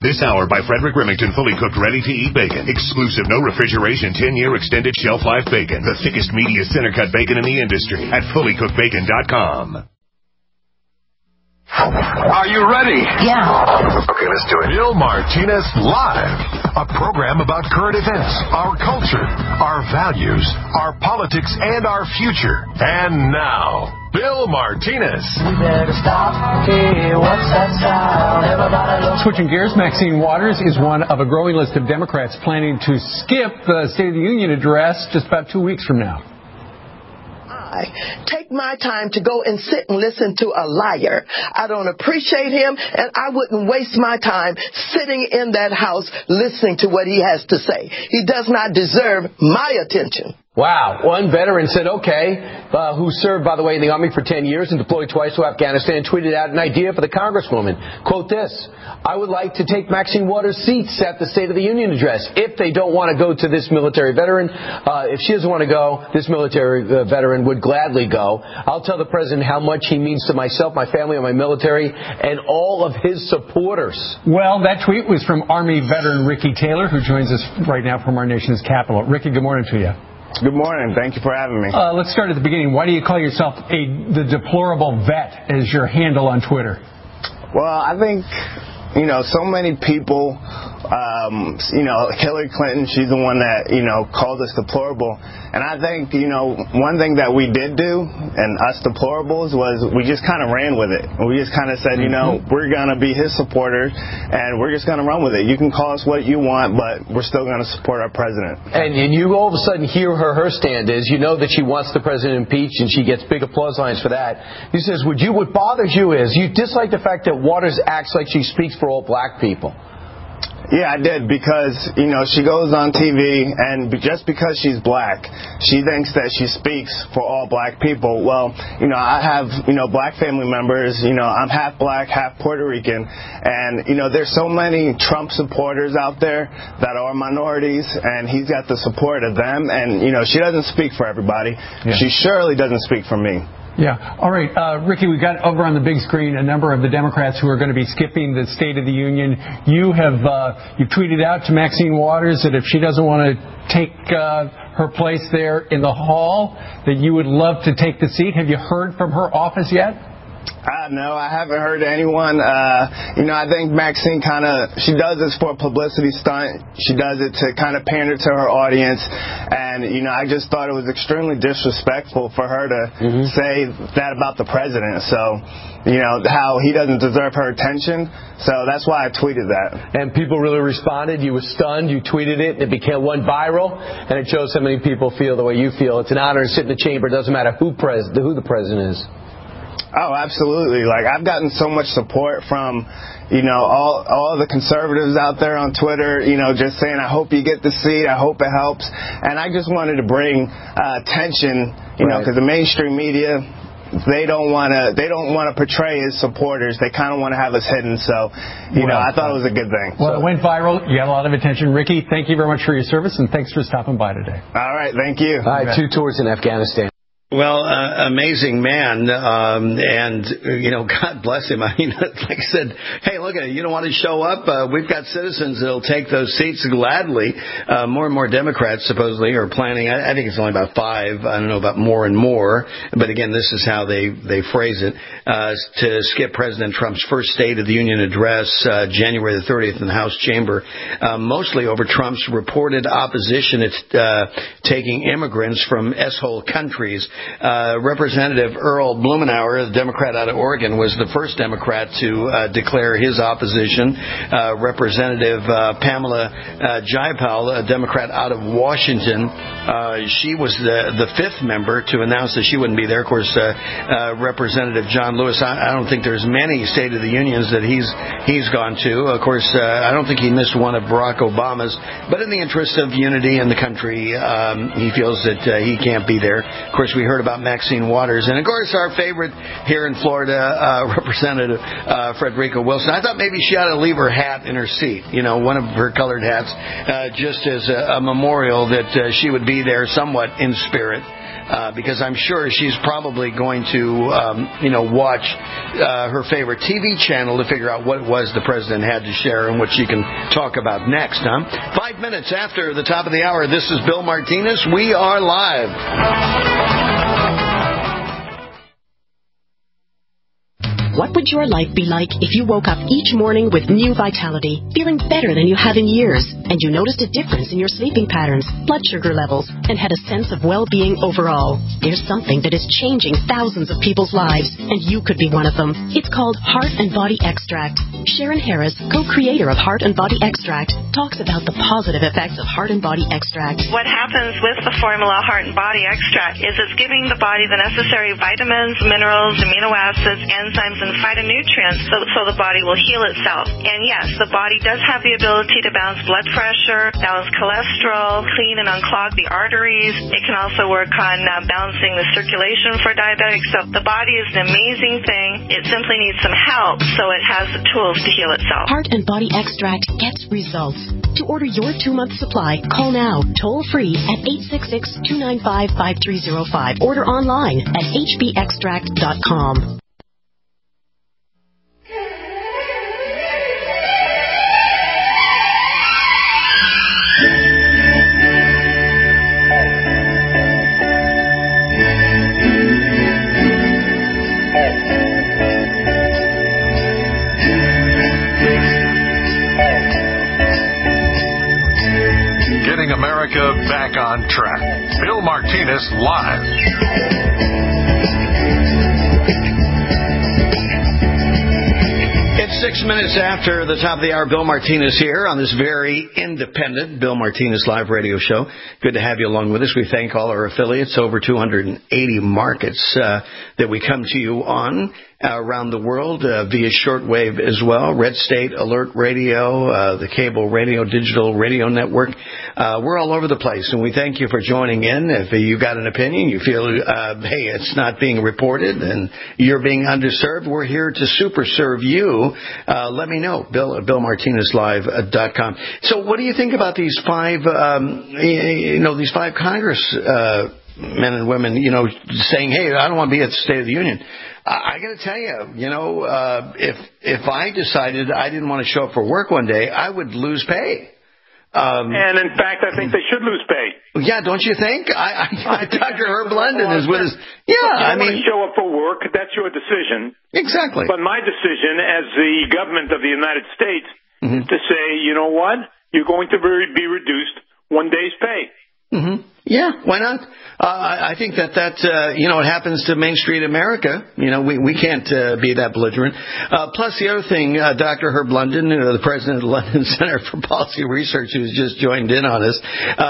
This hour by Frederick Remington, fully cooked, ready-to-eat bacon. Exclusive, no refrigeration, 10-year extended shelf life bacon. The thickest, meatiest center-cut bacon in the industry at fullycookedbacon.com. Are you ready? Yeah. Okay, let's do it. Bill Martinez Live, a program about current events, our culture, our values, our politics, and our future. And now, Bill Martinez. We better stop. Hey, what's that sound? Everybody look. Switching gears, Maxine Waters is one of a growing list of Democrats planning to skip the State of the Union address just about 2 weeks from now. Take my time to go and sit and listen to a liar. I don't appreciate him, and I wouldn't waste my time sitting in that house listening to what he has to say. He does not deserve my attention. Wow. One veteran said, okay, who served, by the way, in the Army for 10 years and deployed twice to Afghanistan, tweeted out an idea for the Congresswoman. Quote this: I would like to take Maxine Waters' seats at the State of the Union address. If they don't want to go to this military veteran, if she doesn't want to go, this military veteran would gladly go. I'll tell the president how much he means to myself, my family, and my military, and all of his supporters. Well, that tweet was from Army veteran Ricky Taylor, who joins us right now from our nation's capital. Ricky, good morning to you. Good morning. Thank you for having me. Let's start at the beginning. Why do you call yourself the deplorable vet as your handle on Twitter? Well, I think, so many people, Hillary Clinton, she's the one that, called us deplorable. And I think, one thing that we did do, and us deplorables, was we just kind of ran with it. We just kind of said, we're going to be his supporters, and we're just going to run with it. You can call us what you want, but we're still going to support our president. And you all of a sudden hear her stand is, that she wants the president impeached, and she gets big applause lines for that. He says, what bothers you is you dislike the fact that Waters acts like she speaks for all black people. Yeah, I did, because, she goes on TV, and just because she's black, she thinks that she speaks for all black people. Well, I have, black family members. I'm half black, half Puerto Rican, and, there's so many Trump supporters out there that are minorities, and he's got the support of them, and, she doesn't speak for everybody. Yeah. She surely doesn't speak for me. Yeah. All right. Ricky, we've got over on the big screen a number of the Democrats who are going to be skipping the State of the Union. You tweeted out to Maxine Waters that if she doesn't want to take her place there in the hall, that you would love to take the seat. Have you heard from her office yet? No, I haven't heard anyone. I think Maxine she does this for a publicity stunt. She does it to kind of pander to her audience. And, I just thought it was extremely disrespectful for her to say that about the president. So, how he doesn't deserve her attention. So that's why I tweeted that. And people really responded. You were stunned. You tweeted it. It went viral. And it shows how many people feel the way you feel. It's an honor to sit in the chamber. It doesn't matter who the president is. Oh, absolutely. I've gotten so much support from, all the conservatives out there on Twitter, just saying, I hope you get the seat. I hope it helps. And I just wanted to bring attention, because the mainstream media, they don't want to portray his supporters. They kind of want to have us hidden. So, I thought it was a good thing. Well, it went viral. You got a lot of attention. Ricky, thank you very much for your service, and thanks for stopping by today. All right. Thank you. All right. 2 tours in Afghanistan. Well, amazing man, and God bless him. I mean, like I said, hey, look at it. You don't want to show up? We've got citizens that'll take those seats gladly. More and more Democrats supposedly are planning. I think it's only about 5. I don't know about more and more, but again, this is how they phrase it, to skip President Trump's first State of the Union address, January the 30th in the House chamber, mostly over Trump's reported opposition to taking immigrants from S-hole countries. Representative Earl Blumenauer, the Democrat out of Oregon, was the first Democrat to declare his opposition. Representative Pamela Jayapal, a Democrat out of Washington, she was the 5th member to announce that she wouldn't be there. Of course, Representative John Lewis, I don't think there's many State of the Unions that he's gone to. Of course, I don't think he missed one of Barack Obama's, but in the interest of unity in the country, he feels that he can't be there. Of course, we heard about Maxine Waters, and of course our favorite here in Florida, Representative Frederica Wilson. I thought maybe she ought to leave her hat in her seat, one of her colored hats, just as a memorial that she would be there somewhat in spirit. because I'm sure she's probably going to, watch her favorite TV channel to figure out what it was the president had to share and what she can talk about next, huh? 5 minutes after the top of the hour, this is Bill Martinez. We are live. What would your life be like if you woke up each morning with new vitality, feeling better than you have in years, and you noticed a difference in your sleeping patterns, blood sugar levels, and had a sense of well-being overall? There's something that is changing thousands of people's lives, and you could be one of them. It's called Heart and Body Extract. Sharon Harris, co-creator of Heart and Body Extract, talks about the positive effects of Heart and Body Extract. What happens with the formula Heart and Body Extract is it's giving the body the necessary vitamins, minerals, amino acids, enzymes, and phytonutrients so the body will heal itself. And yes, the body does have the ability to balance blood pressure, balance cholesterol, clean and unclog the arteries. It can also work on balancing the circulation for diabetics. So the body is an amazing thing. It simply needs some help so it has the tools to heal itself. Heart and Body Extract gets results. To order your 2-month supply, call now, toll free at 866-295-5305. Order online at hbextract.com. Getting America back on track. Bill Martinez live. It's 6 minutes after the top of the hour. Bill Martinez here on this very independent Bill Martinez live radio show. Good to have you along with us. We thank all our affiliates, over 280 markets that we come to you on around the world via shortwave as well. Red State Alert Radio, the cable radio, digital radio network. We're all over the place, and we thank you for joining in. If you got an opinion, you feel, hey, it's not being reported and you're being underserved, we're here to super serve you. Let me know, Bill at BillMartinezLive.com. So what do you think about these five Congress men and women, saying, hey, I don't want to be at the State of the Union? I got to tell you, if I decided I didn't want to show up for work one day, I would lose pay. And in fact, I think they should lose pay. Yeah, don't you think? Dr. Herb London is with us. Yeah, I mean, show up for work. That's your decision. Exactly. But my decision as the government of the United States is to say, you know what? You're going to be reduced 1 day's pay. Mm-hmm. Yeah, why not? I think that it happens to Main Street America. We can't be that belligerent. Plus, the other thing, Dr. Herb London, the president of the London Center for Policy Research, who's just joined in on us,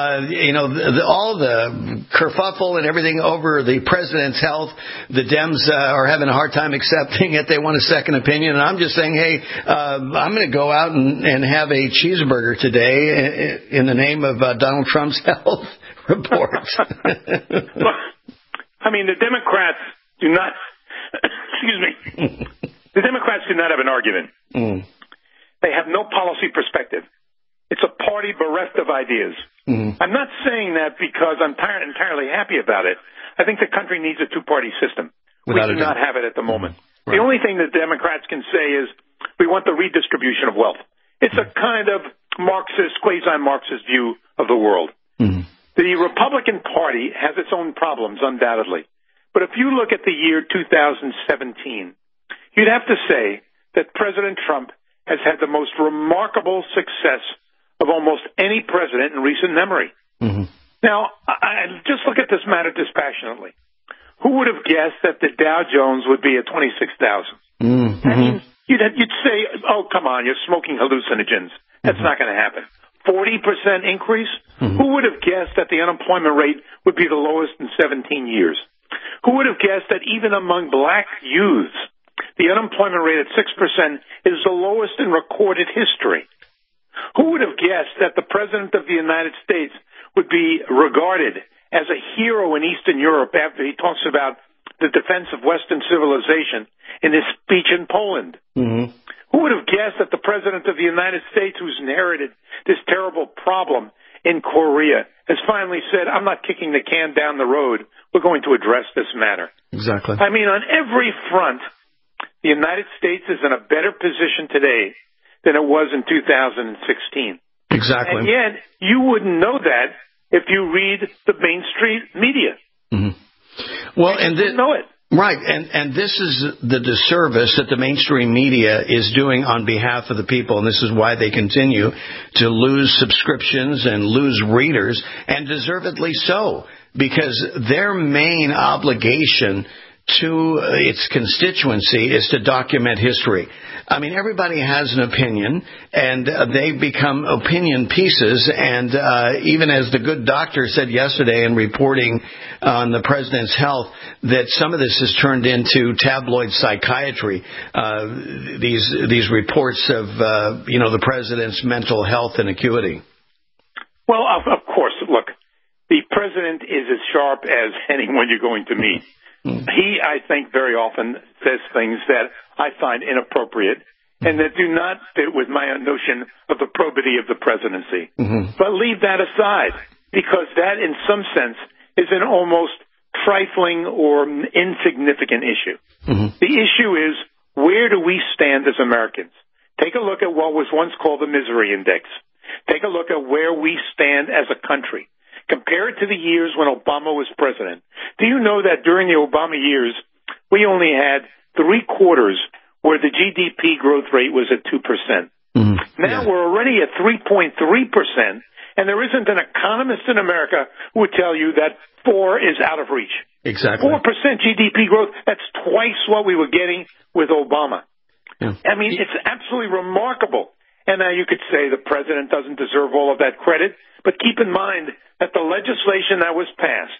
all the kerfuffle and everything over the president's health, the Dems are having a hard time accepting it. They want a second opinion. And I'm just saying, hey, I'm going to go out and have a cheeseburger today in the name of Donald Trump's health report. Look, I mean, the Democrats do not, excuse me, the Democrats do not have an argument. They have no policy perspective. It's a party bereft of ideas. I'm not saying that because I'm entirely happy about it. I think the country needs a two-party system. We do not have it at the moment. Right. The only thing that Democrats can say is we want the redistribution of wealth. It's a kind of Marxist, quasi-Marxist view of the world. The Republican Party has its own problems, undoubtedly. But if you look at the year 2017, you'd have to say that President Trump has had the most remarkable success of almost any president in recent memory. Now, I just look at this matter dispassionately. Who would have guessed that the Dow Jones would be at 26,000? I mean, you'd say, oh, come on, you're smoking hallucinogens. That's not going to happen. 40% increase? Who would have guessed that the unemployment rate would be the lowest in 17 years? Who would have guessed that even among black youths, the unemployment rate at 6% is the lowest in recorded history? Who would have guessed that the President of the United States would be regarded as a hero in Eastern Europe after he talks about the defense of Western civilization in his speech in Poland? Who would have guessed that the President of the United States, who's inherited this terrible problem, in Korea has finally said, I'm not kicking the can down the road. We're going to address this matter. Exactly. I mean, on every front, the United States is in a better position today than it was in 2016. Exactly. And yet, you wouldn't know that if you read the mainstream media. Mm-hmm. Well, and you know it. Right, and this is the disservice that the mainstream media is doing on behalf of the people, and this is why they continue to lose subscriptions and lose readers, and deservedly so, because their main obligation to its constituency is to document history. I mean, everybody has an opinion, and they become opinion pieces. And even as the good doctor said yesterday in reporting on the president's health, that some of this has turned into tabloid psychiatry. These reports of the president's mental health and acuity. Well, of course, look, the president is as sharp as anyone you're going to meet. He, I think, very often says things that I find inappropriate and that do not fit with my notion of the probity of the presidency. Mm-hmm. But leave that aside, because that, in some sense, is an almost trifling or insignificant issue. Mm-hmm. The issue is, where do we stand as Americans? Take a look at what was once called the misery index. Take a look at where we stand as a country. Compare it to the years when Obama was president. Do you know that during the Obama years, we only had 3 quarters where the GDP growth rate was at 2%? Mm-hmm. Now we're already at 3.3%, and there isn't an economist in America who would tell you that 4 is out of reach. Exactly. 4% GDP growth, that's twice what we were getting with Obama. Yeah. I mean, it's absolutely remarkable. And now you could say the president doesn't deserve all of that credit, but keep in mind that the legislation that was passed,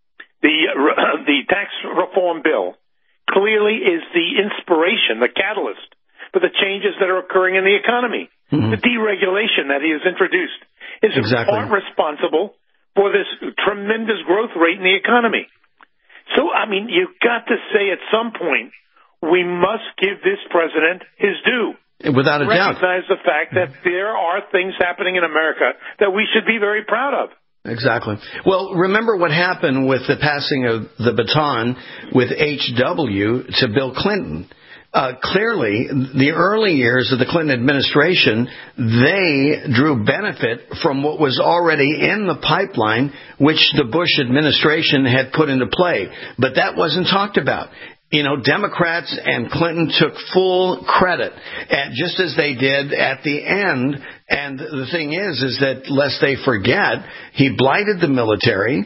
the tax reform bill, clearly is the inspiration, the catalyst for the changes that are occurring in the economy. Mm-hmm. The deregulation that he has introduced is part responsible for this tremendous growth rate in the economy. So, I mean, you've got to say at some point, we must give this president his due. Without a doubt. Recognize the fact that there are things happening in America that we should be very proud of. Exactly. Well, remember what happened with the passing of the baton with H.W. to Bill Clinton. Clearly, the early years of the Clinton administration, they drew benefit from what was already in the pipeline, which the Bush administration had put into play. But that wasn't talked about. You know, Democrats and Clinton took full credit, just as they did at the end. And the thing is that lest they forget, he blighted the military.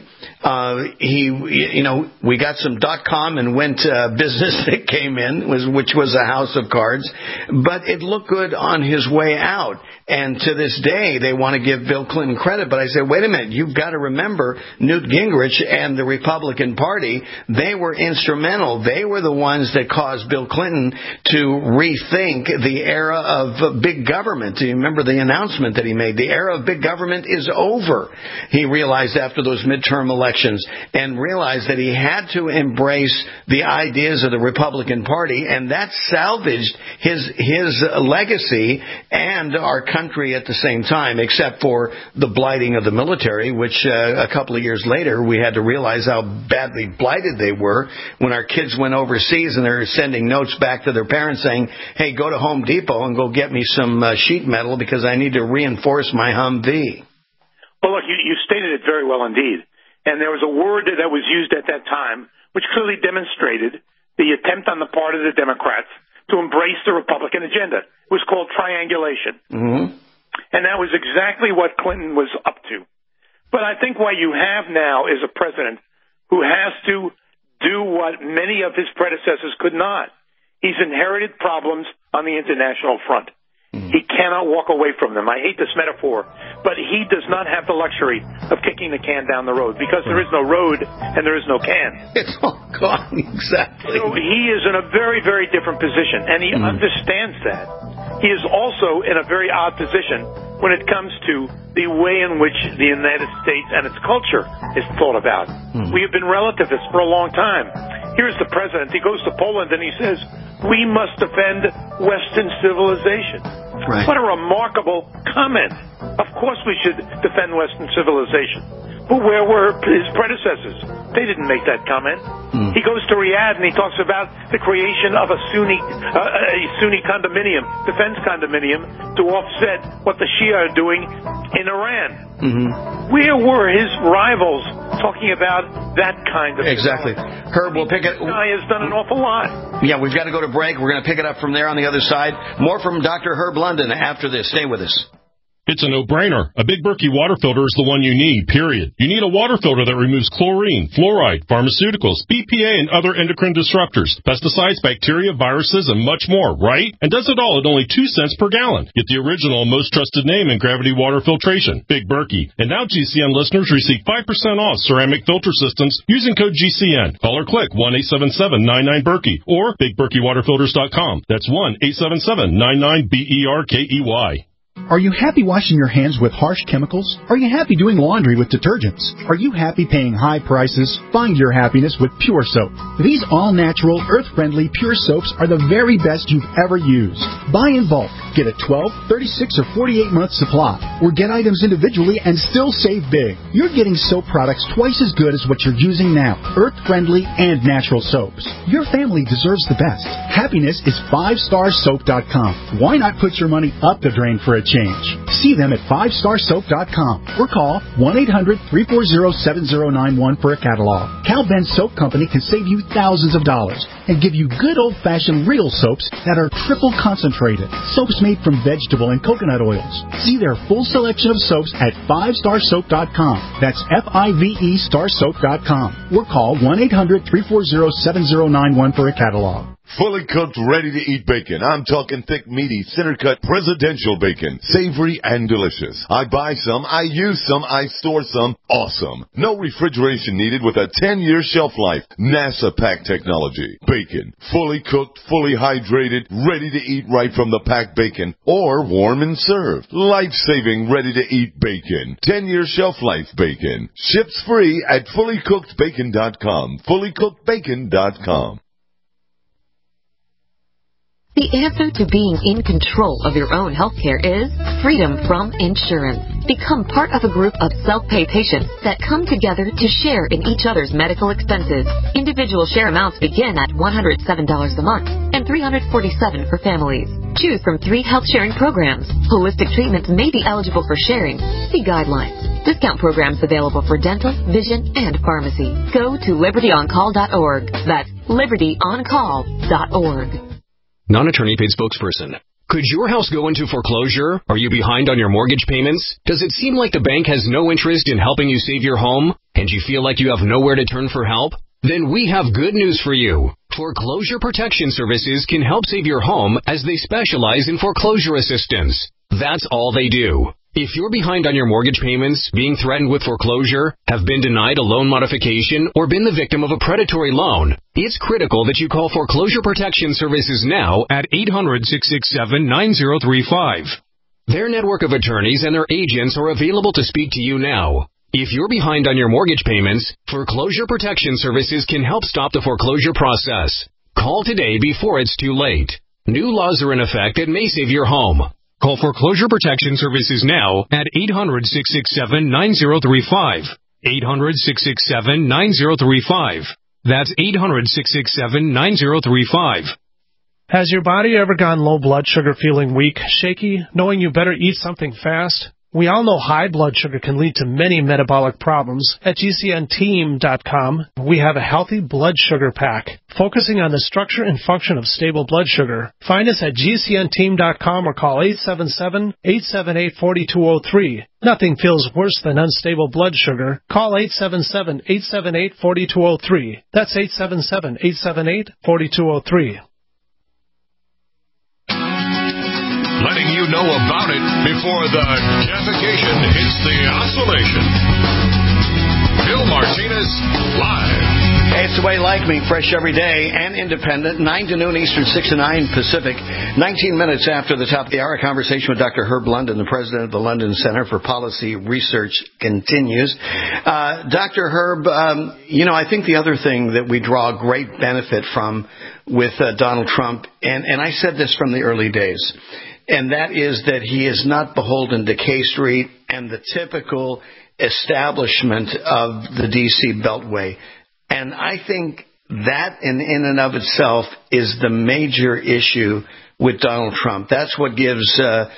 We got some .com and went business that came in, which was a house of cards, but it looked good on his way out. And to this day, they want to give Bill Clinton credit. But I said, wait a minute, you've got to remember Newt Gingrich and the Republican Party, they were instrumental. They were the ones that caused Bill Clinton to rethink the era of big government. Do you remember the announcement that he made? The era of big government is over. He realized after those midterm elections and realized that he had to embrace the ideas of the Republican Party, and that salvaged his legacy and our country at the same time, except for the blighting of the military, which a couple of years later we had to realize how badly blighted they were when our kids went overseas and they're sending notes back to their parents saying, hey, go to Home Depot and go get me some sheet metal because I need to reinforce my Humvee. Well, look, you stated it very well indeed. And there was a word that was used at that time which clearly demonstrated the attempt on the part of the Democrats to embrace the Republican agenda. It was called triangulation. Mm-hmm. And that was exactly what Clinton was up to. But I think what you have now is a president who has to do what many of his predecessors could not. He's inherited problems on the international front. He cannot walk away from them. I hate this metaphor, but he does not have the luxury of kicking the can down the road because there is no road and there is no can. It's all gone, exactly. So he is in a very, very different position, and he understands that. He is also in a very odd position when it comes to the way in which the United States and its culture is thought about. We have been relativists for a long time. Here's the president. He goes to Poland and he says, we must defend Western civilization. Right. What a remarkable comment. Of course we should defend Western civilization. But where were his predecessors? They didn't make that comment. He goes to Riyadh and he talks about the creation of a Sunni condominium, defense condominium, to offset what the Shia are doing in Iran. Where were his rivals talking about that kind of Exactly. Herb, we'll pick it. This guy has done an awful lot. Yeah, we've got to go to break. We're going to pick it up from there on the other side. More from Dr. Herb London after this. Stay with us. It's a no-brainer. A Big Berkey water filter is the one you need, period. You need a water filter that removes chlorine, fluoride, pharmaceuticals, BPA, and other endocrine disruptors, pesticides, bacteria, viruses, and much more, right? And does it all at only 2 cents per gallon. Get the original and most trusted name in gravity water filtration, Big Berkey. And now GCN listeners receive 5% off ceramic filter systems using code GCN. Call or click 1-877-99-BERKEY or BigBerkeyWaterFilters.com. That's 1-877-99-BERKEY. Are you happy washing your hands with harsh chemicals? Are you happy doing laundry with detergents? Are you happy paying high prices? Find your happiness with Pure Soap. These all-natural, earth-friendly Pure Soaps are the very best you've ever used. Buy in bulk. Get a 12, 36, or 48-month supply. Or get items individually and still save big. You're getting soap products twice as good as what you're using now. Earth-friendly and natural soaps. Your family deserves the best. Happiness is 5starsoap.com. Why not put your money up the drain for a change? See them at 5starsoap.com or call 1-800-340-7091 for a catalog. Cal Ben Soap Company can save you thousands of dollars and give you good old-fashioned real soaps that are triple concentrated. Soaps made from vegetable and coconut oils. See their full selection of soaps at 5starsoap.com. That's F-I-V-E starsoap.com or call 1-800-340-7091 for a catalog. Fully cooked, ready-to-eat bacon. I'm talking thick, meaty, center-cut, presidential bacon. Savory and delicious. I buy some, I use some, I store some. Awesome. No refrigeration needed with a 10-year shelf life. NASA pack technology. Bacon. Fully cooked, fully hydrated, ready to eat right from the packed bacon. Or warm and served. Life-saving, ready-to-eat bacon. 10-year shelf life bacon. Ships free at fullycookedbacon.com. Fullycookedbacon.com. The answer to being in control of your own healthcare is freedom from insurance. Become part of a group of self-pay patients that come together to share in each other's medical expenses. Individual share amounts begin at $107 a month and $347 for families. Choose from 3 health-sharing programs. Holistic treatments may be eligible for sharing. See guidelines. Discount programs available for dental, vision, and pharmacy. Go to libertyoncall.org. That's libertyoncall.org. Non-attorney paid spokesperson. Could your house go into foreclosure? Are you behind on your mortgage payments? Does it seem like the bank has no interest in helping you save your home? And you feel like you have nowhere to turn for help? Then we have good news for you. Foreclosure Protection Services can help save your home as they specialize in foreclosure assistance. That's all they do. If you're behind on your mortgage payments, being threatened with foreclosure, have been denied a loan modification, or been the victim of a predatory loan, it's critical that you call Foreclosure Protection Services now at 800-667-9035. Their network of attorneys and their agents are available to speak to you now. If you're behind on your mortgage payments, Foreclosure Protection Services can help stop the foreclosure process. Call today before it's too late. New laws are in effect that may save your home. Call Foreclosure Protection Services now at 800-667-9035. 800-667-9035. That's 800-667-9035. Has your body ever gone low blood sugar, feeling weak, shaky, knowing you better eat something fast? We all know high blood sugar can lead to many metabolic problems. At GCNteam.com, we have a healthy blood sugar pack, focusing on the structure and function of stable blood sugar. Find us at GCNteam.com or call 877-878-4203. Nothing feels worse than unstable blood sugar. Call 877-878-4203. That's 877-878-4203. Letting you know about it before the defecation hits the oscillation. Bill Martinez Live. Hey, it's the way like me, fresh every day and independent, 9 to noon Eastern, 6 to 9 Pacific. 19 minutes after the top of the hour, a conversation with Dr. Herb London, the president of the London Center for Policy Research, continues. Dr. Herb, I think the other thing that we draw great benefit from with Donald Trump, and I said this from the early days, and that is that he is not beholden to K Street and the typical establishment of the D.C. Beltway. And I think that in and of itself is the major issue with Donald Trump. That's what gives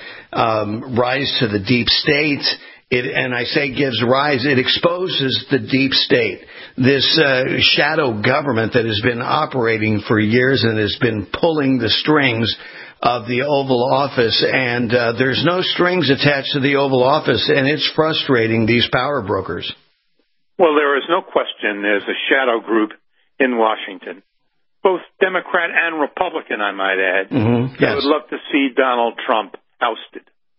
rise to the deep state. And I say gives rise, it exposes the deep state, this shadow government that has been operating for years and has been pulling the strings of the Oval Office. And there's no strings attached to the Oval Office, and it's frustrating these power brokers. Well, there is no question there's a shadow group in Washington, both Democrat and Republican, I might add, that would love to see Donald Trump ousted.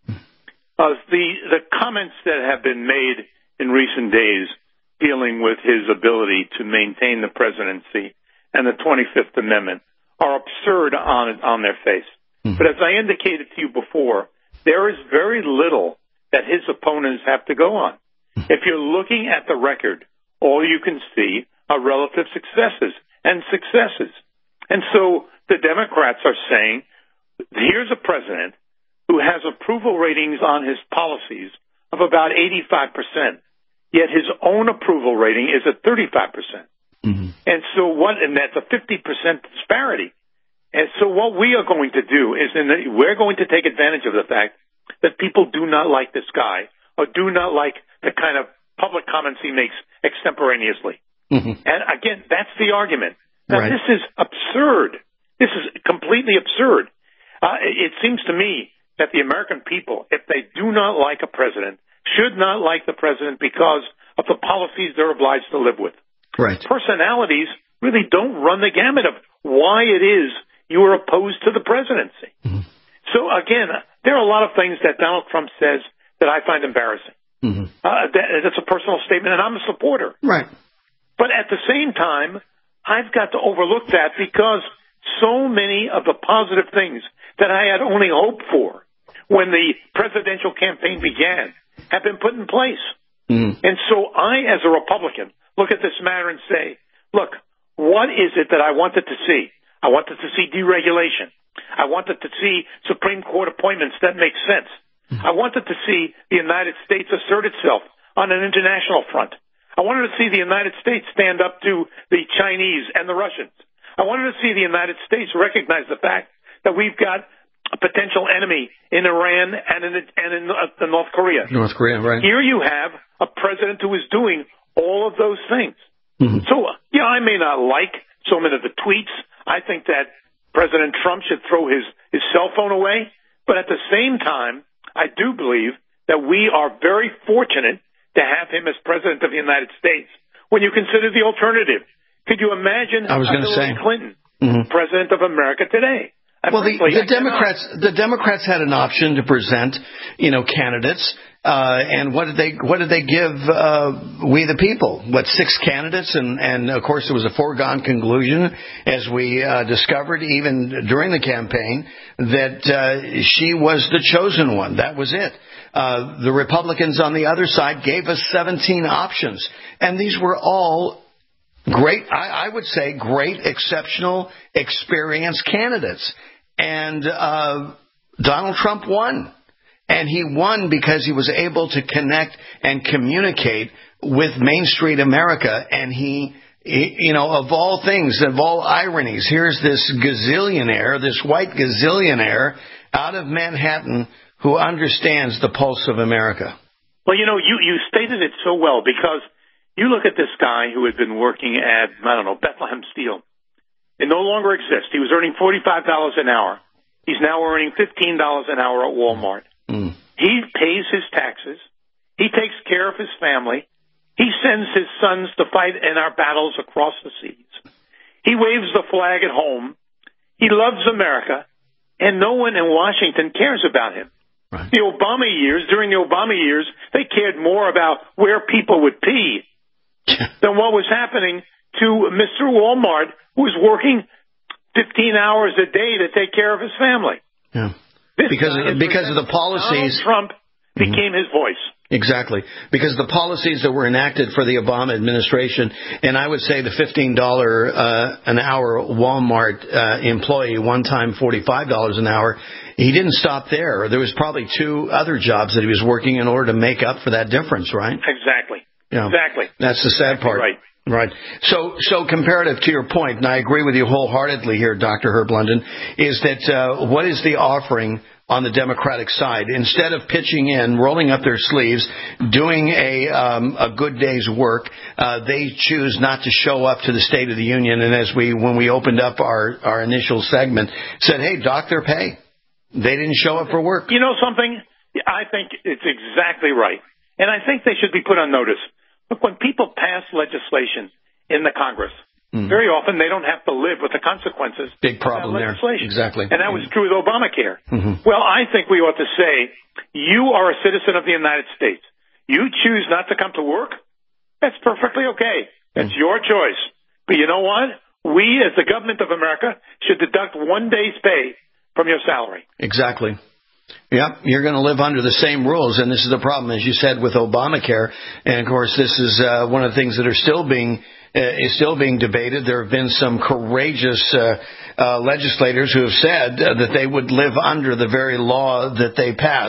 The comments that have been made in recent days dealing with his ability to maintain the presidency and the 25th Amendment are absurd on their face. But as I indicated to you before, there is very little that his opponents have to go on. If you're looking at the record, all you can see are relative successes and successes. And so the Democrats are saying, here's a president who has approval ratings on his policies of about 85%, yet his own approval rating is at 35%. And so and that's a 50% disparity. And so what we are going to do is we're going to take advantage of the fact that people do not like this guy or do not like the kind of public comments he makes extemporaneously. And again, that's the argument. Now, This is absurd. This is completely absurd. It seems to me that the American people, if they do not like a president, should not like the president because of the policies they're obliged to live with. Personalities really don't run the gamut of why it is you are opposed to the presidency. So again, there are a lot of things that Donald Trump says that I find embarrassing. That's a personal statement, and I'm a supporter. But at the same time, I've got to overlook that because so many of the positive things that I had only hoped for when the presidential campaign began have been put in place. And so I, as a Republican, look at this matter and say, look, what is it that I wanted to see? I wanted to see deregulation. I wanted to see Supreme Court appointments that make sense. I wanted to see the United States assert itself on an international front. I wanted to see the United States stand up to the Chinese and the Russians. I wanted to see the United States recognize the fact that we've got a potential enemy in Iran and in North Korea. Here you have a president who is doing all of those things. So, I may not like so many of the tweets. I think that President Trump should throw his cell phone away. But at the same time, I do believe that we are very fortunate to have him as president of the United States. When you consider the alternative, could you imagine Hillary Clinton, president of America today? Well, the Democrats had an option to present, candidates, and what did they give we the people? 6 candidates, and of course it was a foregone conclusion, as we discovered even during the campaign, that she was the chosen one. That was it. The Republicans on the other side gave us 17 options, and these were all great, I would say, great, exceptional, experienced candidates. And Donald Trump won. And he won because he was able to connect and communicate with Main Street America. And he of all things, of all ironies, here's this gazillionaire, this white gazillionaire out of Manhattan who understands the pulse of America. Well, you stated it so well, because you look at this guy who had been working at, Bethlehem Steel. It no longer exists. He was earning $45 an hour. He's now earning $15 an hour at Walmart. He pays his taxes. He takes care of his family. He sends his sons to fight in our battles across the seas. He waves the flag at home. He loves America, and no one in Washington cares about him. During the Obama years, they cared more about where people would pee than what was happening to Mr. Walmart, who was working 15 hours a day to take care of his family. Yeah. Because of the policies. Donald Trump became his voice. Exactly. Because the policies that were enacted for the Obama administration, and I would say the $15 an hour Walmart employee, one time $45 an hour, he didn't stop there. There was probably 2 other jobs that he was working in order to make up for that difference, right? Exactly. Yeah. Exactly. That's the sad part. Right. Right. So comparative to your point, and I agree with you wholeheartedly here, Dr. Herb London, is that what is the offering on the Democratic side? Instead of pitching in, rolling up their sleeves, doing a good day's work, they choose not to show up to the State of the Union. And when we opened up our initial segment, said, hey, dock their pay. They didn't show up for work. You know something? I think it's exactly right. And I think they should be put on notice. Look, when people pass legislation in the Congress, very often they don't have to live with the consequences. Big problem of that legislation. there. Exactly. And that was true with Obamacare. Well, I think we ought to say, you are a citizen of the United States. You choose not to come to work? That's perfectly okay. That's your choice. But you know what? We, as the government of America, should deduct 1 day's pay from your salary. Exactly. Yep, you're going to live under the same rules, and this is the problem, as you said, with Obamacare. And of course, this is one of the things that are still being debated. There have been some courageous legislators who have said that they would live under the very law that they pass,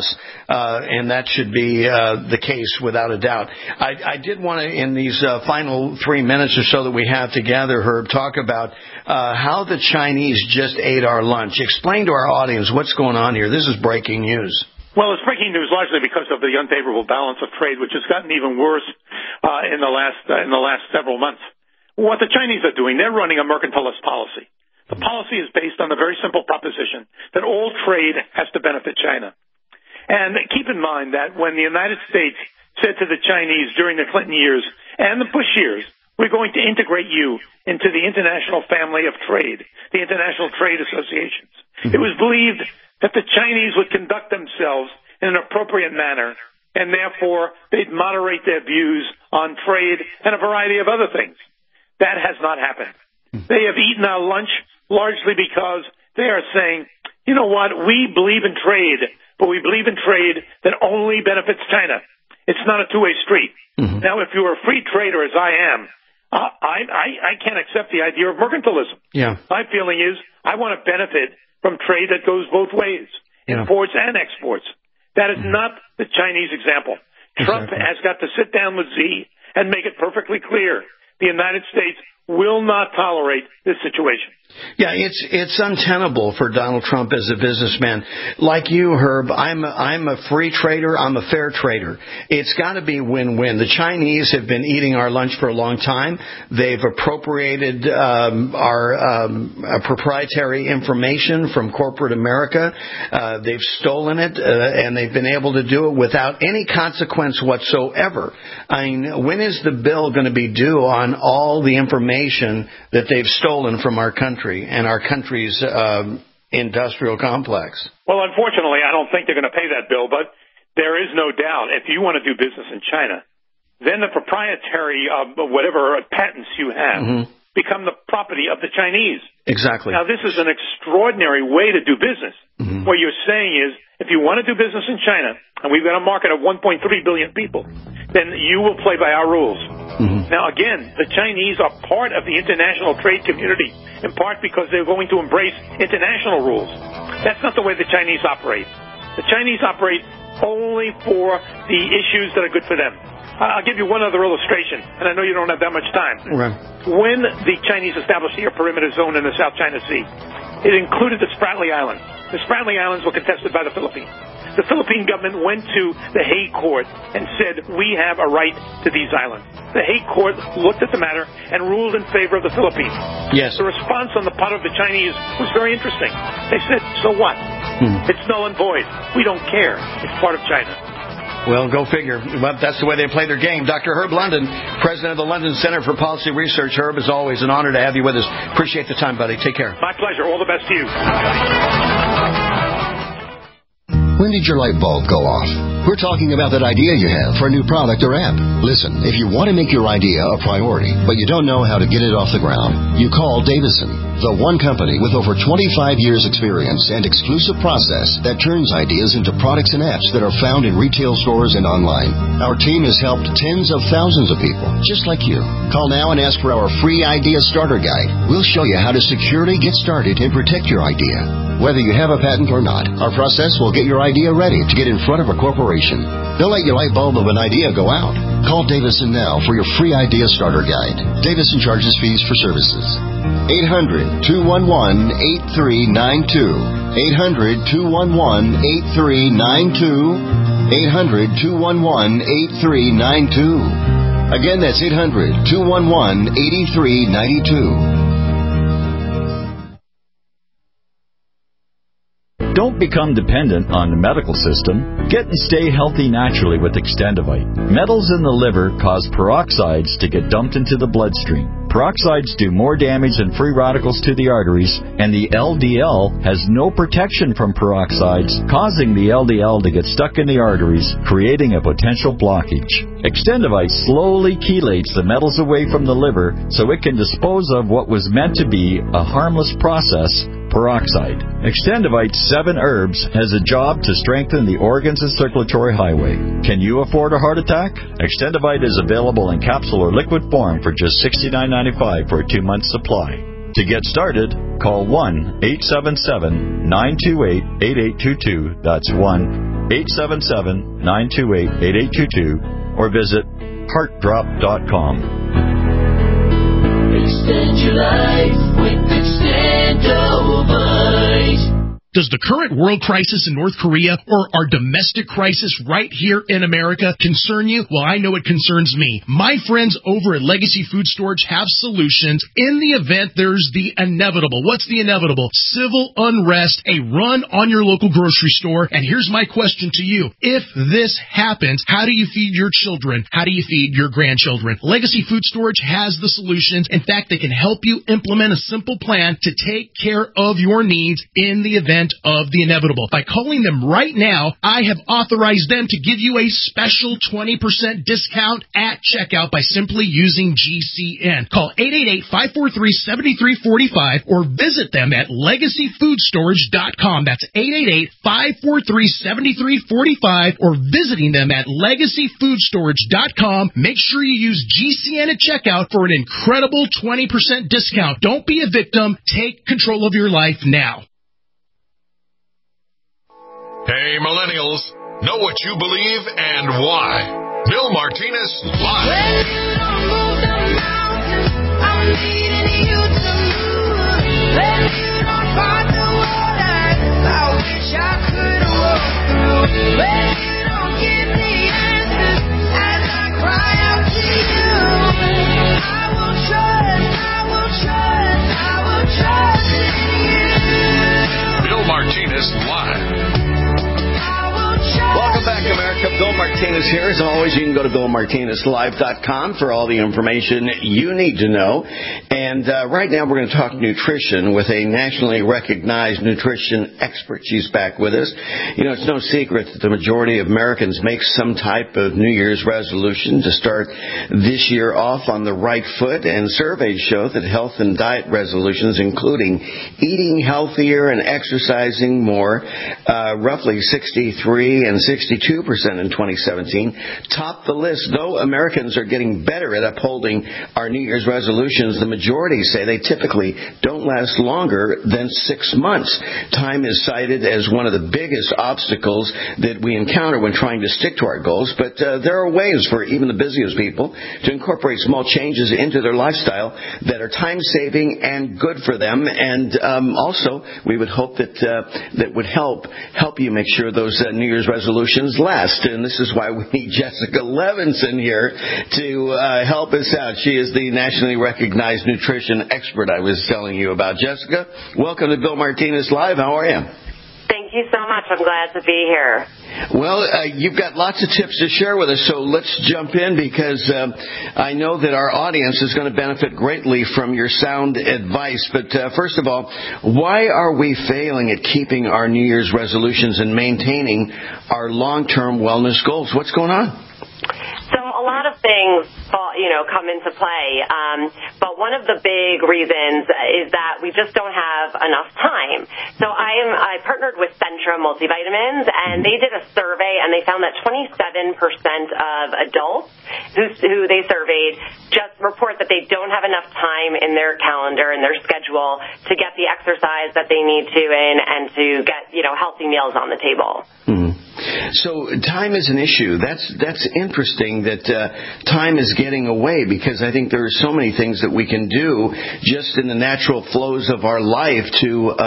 and that should be the case without a doubt. I did want to, in these final 3 minutes or so that we have together, Herb, talk about how the Chinese just ate our lunch. Explain to our audience what's going on here. This is breaking news. Well, it's breaking news largely because of the unfavorable balance of trade, which has gotten even worse in the last several months. What the Chinese are doing, they're running a mercantilist policy. The policy is based on the very simple proposition that all trade has to benefit China. And keep in mind that when the United States said to the Chinese during the Clinton years and the Bush years, we're going to integrate you into the international family of trade, the international trade associations. It was believed that the Chinese would conduct themselves in an appropriate manner, and therefore they'd moderate their views on trade and a variety of other things. That has not happened. They have eaten our lunch largely because they are saying, you know what, we believe in trade, but we believe in trade that only benefits China. It's not a two-way street. Now, if you're a free trader, as I am, I can't accept the idea of mercantilism. Yeah. My feeling is I want to benefit from trade that goes both ways, imports and exports. That is not the Chinese example. Trump has got to sit down with Xi and make it perfectly clear. The United States will not tolerate this situation. Yeah, it's untenable for Donald Trump as a businessman. Like you, Herb, I'm a free trader. I'm a fair trader. It's got to be win-win. The Chinese have been eating our lunch for a long time. They've appropriated our proprietary information from corporate America. They've stolen it, and they've been able to do it without any consequence whatsoever. I mean, when is the bill going to be due on all the information that they've stolen from our country and our country's industrial complex? Well, unfortunately, I don't think they're going to pay that bill, but there is no doubt if you want to do business in China, then the proprietary whatever patents you have become the property of the Chinese. Exactly. Now, this is an extraordinary way to do business. What you're saying is, if you want to do business in China, and we've got a market of 1.3 billion people, then you will play by our rules. Now, again, the Chinese are part of the international trade community, in part because they're going to embrace international rules. That's not the way the Chinese operate. The Chinese operate only for the issues that are good for them. I'll give you one other illustration, and I know you don't have that much time. Right. When the Chinese established the air perimeter zone in the South China Sea, it included the Spratly Islands. The Spratly Islands were contested by the Philippines. The Philippine government went to the Hague Court and said, we have a right to these islands. The Hague Court looked at the matter and ruled in favor of the Philippines. Yes. The response on the part of the Chinese was very interesting. They said, so what? It's null and void. We don't care. It's part of China. Well, go figure. Well, that's the way they play their game. Dr. Herb London, president of the London Center for Policy Research. Herb, as always, an honor to have you with us. Appreciate the time, buddy. Take care. My pleasure. All the best to you. When did your light bulb go off? We're talking about that idea you have for a new product or app. Listen, if you want to make your idea a priority, but you don't know how to get it off the ground, you call Davison, the one company with over 25 years experience and exclusive process that turns ideas into products and apps that are found in retail stores and online. Our team has helped tens of thousands of people, just like you. Call now and ask for our free Idea Starter Guide. We'll show you how to securely get started and protect your idea. Whether you have a patent or not, our process will get your idea ready to get in front of a corporation. Don't let your light bulb of an idea go out. Call Davison now for your free Idea Starter Guide. Davison charges fees for services. 800-211-8392. 800-211-8392. 800-211-8392. Again, that's 800-211-8392. Don't become dependent on the medical system. Get and stay healthy naturally with Extendivite. Metals in the liver cause peroxides to get dumped into the bloodstream. Peroxides do more damage than free radicals to the arteries, and the LDL has no protection from peroxides, causing the LDL to get stuck in the arteries, creating a potential blockage. Extendivite slowly chelates the metals away from the liver so it can dispose of what was meant to be a harmless process, peroxide. Extendivite 7 herbs has a job to strengthen the organs and circulatory highway. Can you afford a heart attack? Extendivite is available in capsule or liquid form for just $69.95 for a 2-month supply. To get started, call 1-877-928-8822. That's 1-877-928-8822. Or visit heartdrop.com. Extend your life with Extendivite. Does the current world crisis in North Korea or our domestic crisis right here in America concern you? Well, I know it concerns me. My friends over at Legacy Food Storage have solutions in the event there's the inevitable. What's the inevitable? Civil unrest, a run on your local grocery store. And here's my question to you. If this happens, how do you feed your children? How do you feed your grandchildren? Legacy Food Storage has the solutions. In fact, they can help you implement a simple plan to take care of your needs in the event of the inevitable. By calling them right now, I have authorized them to give you a special 20% discount at checkout by simply using GCN. Call 888-543-7345 or visit them at legacyfoodstorage.com. That's 888-543-7345 or visiting them at legacyfoodstorage.com. Make sure you use GCN at checkout for an incredible 20% discount. Don't be a victim. Take control of your life now. Hey, millennials, know what you believe and why. Bill Martinez Live. When you don't move the mountains, I'm needing you to move. When you don't fight the waters, I wish I could walk through. When you don't give the answers as I cry out to you, I will trust, I will trust, I will trust in you. Bill Martinez Live. Welcome back, America. Bill Martinez here. As always, you can go to BillMartinezLive.com for all the information you need to know. And right now we're going to talk nutrition with a nationally recognized nutrition expert. She's back with us. You know, it's no secret that the majority of Americans make some type of New Year's resolution to start this year off on the right foot. And surveys show that health and diet resolutions, including eating healthier and exercising more, roughly 63 and 62% in 2017, top the list. Though Americans are getting better at upholding our New Year's resolutions, the majority say they typically don't last longer than 6 months. Time is cited as one of the biggest obstacles that we encounter when trying to stick to our goals, but there are ways for even the busiest people to incorporate small changes into their lifestyle that are time-saving and good for them, and also we would hope that that would help you make sure those New Year's resolutions last. And this is why we need Jessica Levinson here to help us out. She is the nationally recognized nutrition expert I was telling you about. Jessica, welcome to Bill Martinez Live. How are you? Thank you so much. I'm glad to be here. Well, you've got lots of tips to share with us, so let's jump in because I know that our audience is going to benefit greatly from your sound advice. But first of all, why are we failing at keeping our New Year's resolutions and maintaining our long-term wellness goals? What's going on? So a lot of things, come into play. But one of the big reasons is that we just don't have enough time. So I partnered with Centra Multivitamins, and they did a survey, and they found that 27% of adults who they surveyed just report that they don't have enough time in their calendar and their schedule to get the exercise that they need to and to get, healthy meals on the table. Mm-hmm. So time is an issue. That's interesting that time is getting away, because I think there are so many things that we can do just in the natural flows of our life to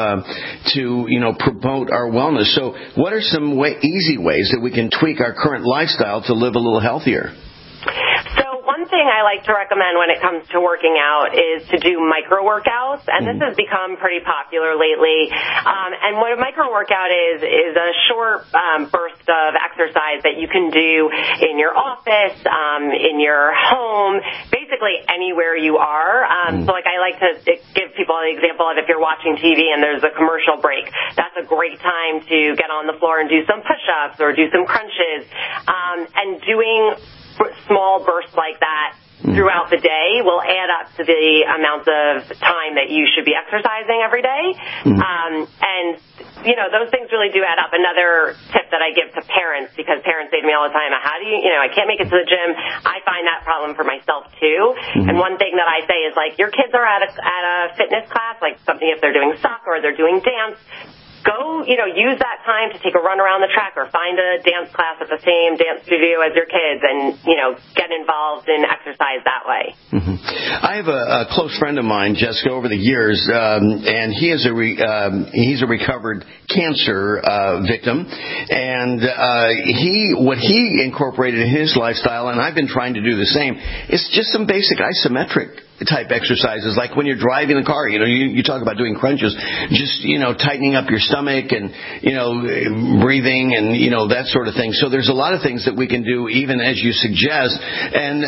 promote our wellness. So what are some easy ways that we can tweak our current lifestyle to live a little healthier? One thing I like to recommend when it comes to working out is to do micro workouts, and this has become pretty popular lately. And what a micro workout is a short burst of exercise that you can do in your office, in your home, basically anywhere you are. So I like to give people the example of if you're watching TV and there's a commercial break, that's a great time to get on the floor and do some push-ups or do some crunches. And doing small bursts like that throughout the day will add up to the amount of time that you should be exercising every day. And those things really do add up. Another tip that I give to parents, because parents say to me all the time, how do you, I can't make it to the gym. I find that problem for myself too. And one thing that I say is, your kids are at a fitness class, like something if they're doing soccer or they're doing dance, go, use that time to take a run around the track or find a dance class at the same dance studio as your kids and, get involved in exercise that way. Mm-hmm. I have a close friend of mine, Jessica, over the years, and he is he's a recovered cancer victim, and what he incorporated in his lifestyle, and I've been trying to do the same, is just some basic isometric type exercises, like when you're driving the car, you talk about doing crunches, just, tightening up your stomach and, breathing and, that sort of thing. So there's a lot of things that we can do, even as you suggest. And,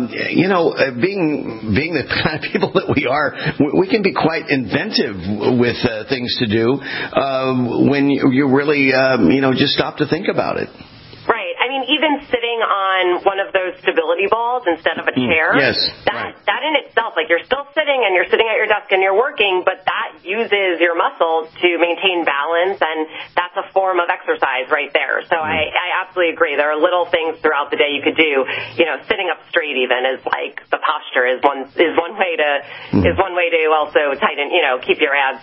being the kind of people that we are, we can be quite inventive with things to do when you really, just stop to think about it. Right. I mean, even sitting on one of those stability balls instead of a chair, that in itself, you're still sitting and you're sitting at your desk and you're working, but that uses your muscles to maintain balance, and that's a form of exercise right there. So I absolutely agree. There are little things throughout the day you could do. Sitting up straight even is the posture is one way to also tighten, keep your abs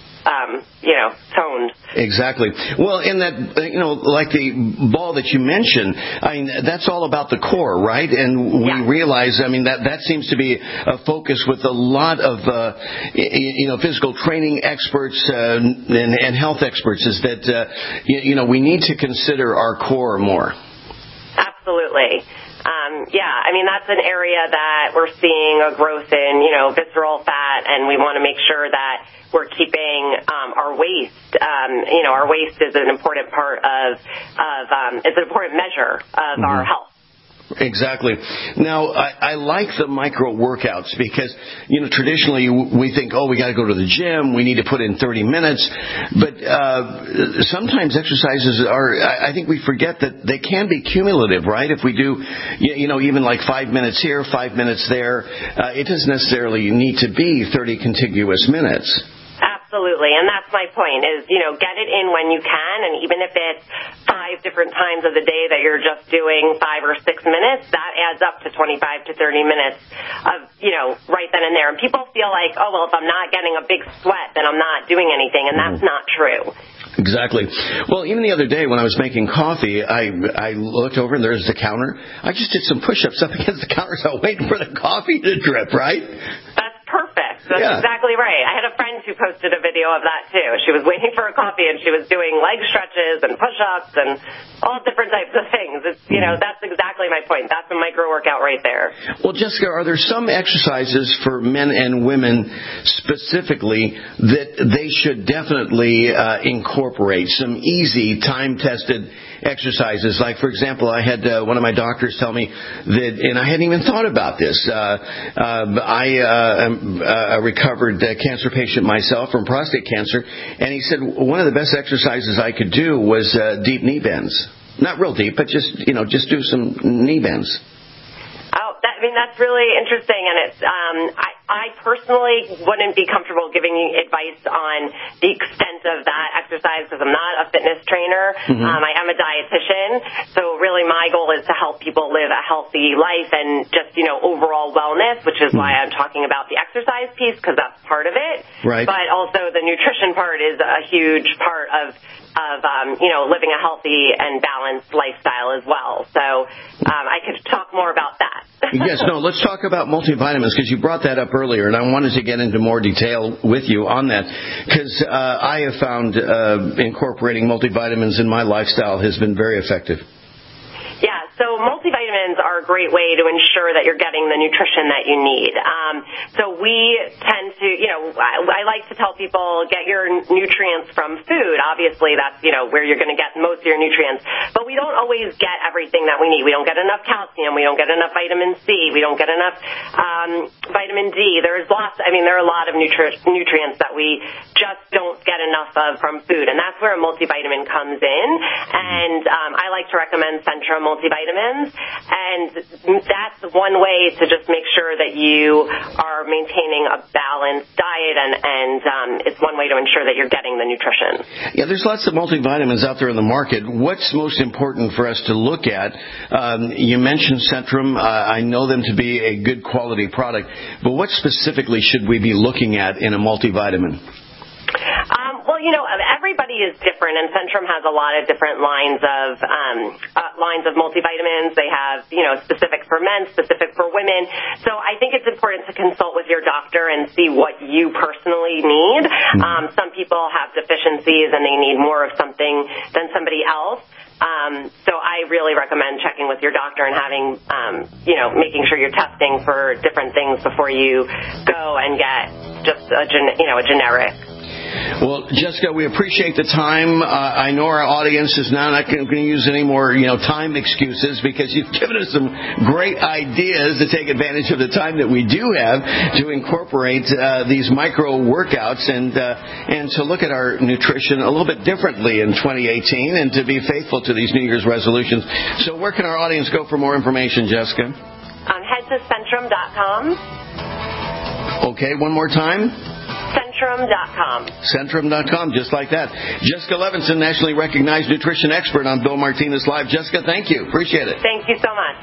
toned. Exactly. Well, in that, like the ball that you mentioned, that's all about the core, right? And we realize, that seems to be a focus with a lot of, physical training experts and health experts, is that, we need to consider our core more. Absolutely. That's an area that we're seeing a growth in, visceral fat, and we want to make sure that we're keeping our waist. Our waist is an important part it's an important measure of our health. Exactly. Now, I like the micro workouts because, traditionally we think, we got to go to the gym, we need to put in 30 minutes. But sometimes exercises I think we forget that they can be cumulative, right? If we do, even 5 minutes here, 5 minutes there, it doesn't necessarily need to be 30 contiguous minutes. Absolutely, and that's my point is, get it in when you can, and even if it's 5 different times of the day that you're just doing 5 or 6 minutes, that adds up to 25 to 30 minutes of, right then and there. And people feel like, if I'm not getting a big sweat, then I'm not doing anything, and that's not true. Exactly. Well, even the other day when I was making coffee, I looked over and there's the counter. I just did some push-ups up against the counter, so waiting for the coffee to drip, right? That's perfect. That's exactly right. I had a friend who posted a video of that too. She was waiting for a coffee and she was doing leg stretches and push-ups and all different types of things. It's, that's exactly my point. That's a micro workout right there. Well, Jessica, are there some exercises for men and women specifically that they should definitely incorporate? Some easy, time-tested exercises. Like, for example, I had one of my doctors tell me that, and I hadn't even thought about this. I am a recovered cancer patient myself from prostate cancer, and he said one of the best exercises I could do was deep knee bends. Not real deep, but just do some knee bends. Oh, that's really interesting, and it's I personally wouldn't be comfortable giving you advice on the extent of that exercise because I'm not a fitness trainer. Mm-hmm. I am a dietitian, so really my goal is to help people live a healthy life and just overall wellness, which is why I'm talking about the exercise piece because that's part of it. Right. But also the nutrition part is a huge part of living a healthy and balanced lifestyle as well. So I could talk more about that. Yes, no, let's talk about multivitamins because you brought that up earlier, and I wanted to get into more detail with you on that because I have found incorporating multivitamins in my lifestyle has been very effective. Yeah, so multivitamins are a great way to ensure that you're getting the nutrition that you need. So we tend to, I like to tell people get your nutrients from food. Obviously, that's, where you're going to get most of your nutrients. But we don't always get everything that we need. We don't get enough calcium. We don't get enough vitamin C. We don't get enough vitamin D. There are a lot of nutrients that we just don't get enough of from food. And that's where a multivitamin comes in. And I like to recommend Centrum multivitamins, and that's one way to just make sure that you are maintaining a balanced diet, and it's one way to ensure that you're getting the nutrition. Yeah, there's lots of multivitamins out there in the market. What's most important for us to look at? You mentioned Centrum. I know them to be a good quality product, but what specifically should we be looking at in a multivitamin? Well, everybody is different, and Centrum has a lot of different lines of multivitamins. They have, specific for men, specific for women. So I think it's important to consult with your doctor and see what you personally need. Some people have deficiencies and they need more of something than somebody else. So I really recommend checking with your doctor and having, making sure you're testing for different things before you go and get just a generic. Well, Jessica, we appreciate the time. I know our audience is now not going to use any more, time excuses because you've given us some great ideas to take advantage of the time that we do have to incorporate these micro workouts and to look at our nutrition a little bit differently in 2018 and to be faithful to these New Year's resolutions. So where can our audience go for more information, Jessica? Head to Centrum.com. Okay, one more time. Centrum.com. Centrum.com, just like that. Jessica Levinson, nationally recognized nutrition expert on Bill Martinez Live. Jessica, thank you. Appreciate it. Thank you so much.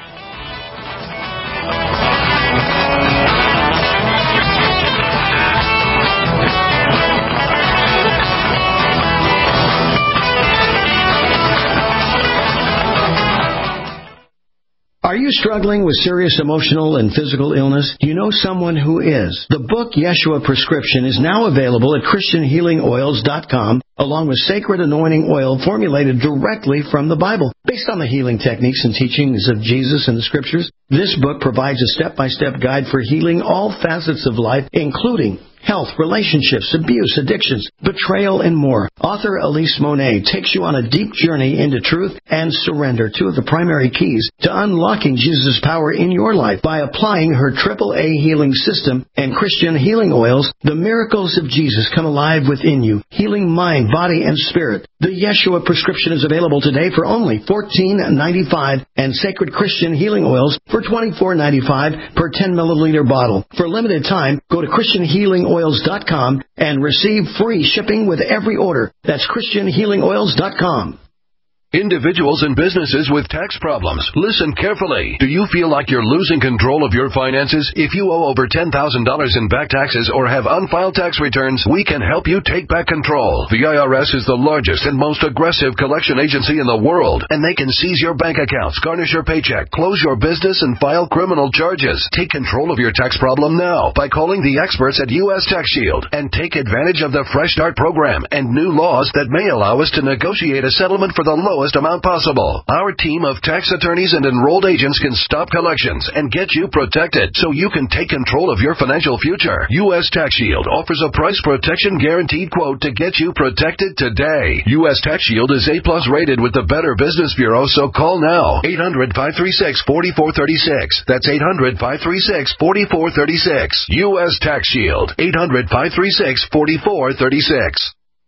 Are you struggling with serious emotional and physical illness? Do you know someone who is? The book Yeshua Prescription is now available at ChristianHealingOils.com along with sacred anointing oil formulated directly from the Bible. Based on the healing techniques and teachings of Jesus in the Scriptures, this book provides a step-by-step guide for healing all facets of life, including health, relationships, abuse, addictions, betrayal, and more. Author Elise Monet takes you on a deep journey into truth and surrender, two of the primary keys to unlocking Jesus' power in your life. By applying her AAA healing system and Christian healing oils, the miracles of Jesus come alive within you, healing mind, body, and spirit. The Yeshua Prescription is available today for only $14.95 and Sacred Christian Healing Oils for $24.95 per 10 milliliter bottle. For a limited time, go to ChristianHealingOils.com and receive free shipping with every order. That's ChristianHealingOils.com. Individuals and businesses with tax problems, listen carefully. Do you feel like you're losing control of your finances? If you owe over $10,000 in back taxes or have unfiled tax returns, we can help you take back control. The IRS is the largest and most aggressive collection agency in the world, and they can seize your bank accounts, garnish your paycheck, close your business, and file criminal charges. Take control of your tax problem now by calling the experts at U.S. Tax Shield and take advantage of the Fresh Start program and new laws that may allow us to negotiate a settlement for the lowest lowest amount possible. Our team of tax attorneys and enrolled agents can stop collections and get you protected so you can take control of your financial future. U.S. Tax Shield offers a price protection guaranteed quote to get you protected today. U.S. Tax Shield is A+ rated with the Better Business Bureau, so call now. 800-536-4436. That's 800-536-4436. U.S. Tax Shield. 800-536-4436.